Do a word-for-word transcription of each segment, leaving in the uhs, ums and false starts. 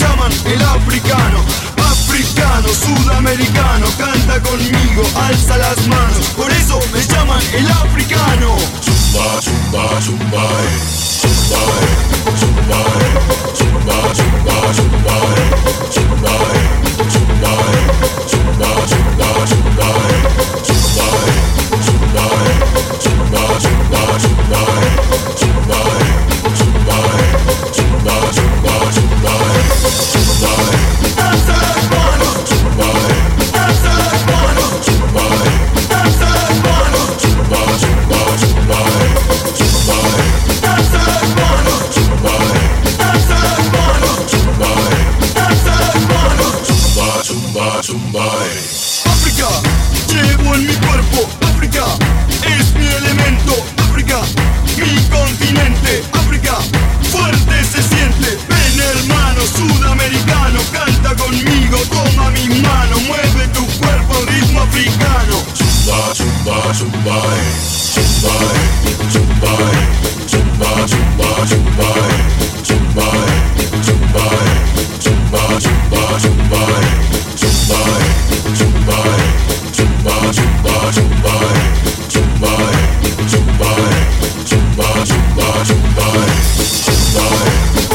llaman el africano. Africano, sudamericano, canta conmigo, alza las manos, por eso me llaman el africano. Zumba, zumba, zumba, eh. Zumba, eh. Zumba, eh. Zumba, zumba, zumba, eh. Zumba, eh. Zumba, eh. Zumba, zumba, zumba, eh. Zumba, eh. Zumba, eh. Zumba, zumba, zumba, eh. Zumba, eh. Zumba, eh. Zumba, zumba, zumba, eh. Zumba, eh. Alza las manos, Zumba, eh. alza las manos, Zumba, eh. alza las manos, Zumba, zumba, zumba, eh. Zumba, eh. alza las manos, Zumba, eh. alza las manos, Zumba, eh. alza las manos. Zumba, zumba, zumba, eh. África, llevo en mi cuerpo. África, es mi elemento. África, mi continente. África, fuerte se siente. Ven hermano sudamericano, canta conmigo, toma mi mano, mueve tu cuerpo al ritmo africano. Zumba, zumba, zumba, eh. Zumba, eh. Zumba, eh. Zumba, zumba, zumba, eh. Zumba, eh. Zumba, eh. Zumba, zumba, zumba, eh. Zumba, eh. Zumba, eh. Zumba, zumba, zumba, eh. Zumba, eh. Zumba, eh. Zumba, zumba, zumba, eh. Zumba, eh.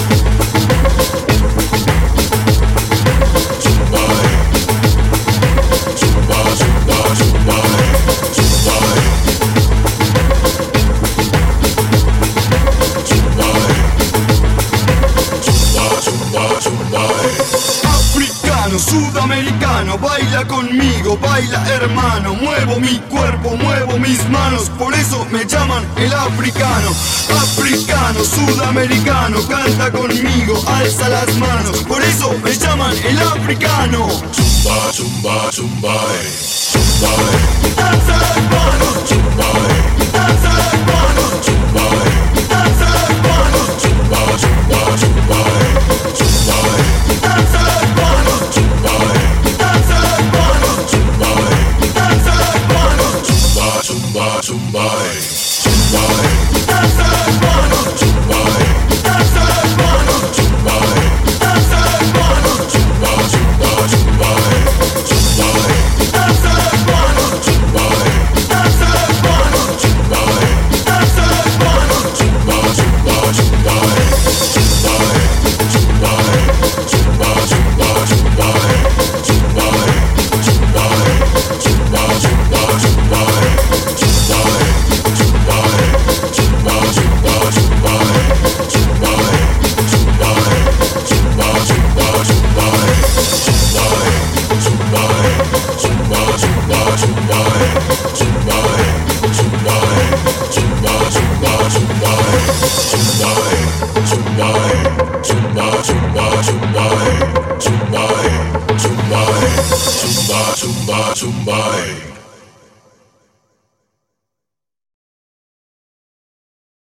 Zumba, eh. Zumba, zumba, zumba, eh. Zumba, eh. Zumba, eh. Zumba, zumba, zumba, eh. Africano, sudamericano, baila conmigo, baila hermano, muevo mi cuerpo, muevo mis manos, por eso me llaman el africano. Africano, sudamericano, canta conmigo, alza las manos, por eso me llaman el africano. Zumba, zumba, zumba, eh. Zumba, eh. Alza las manos,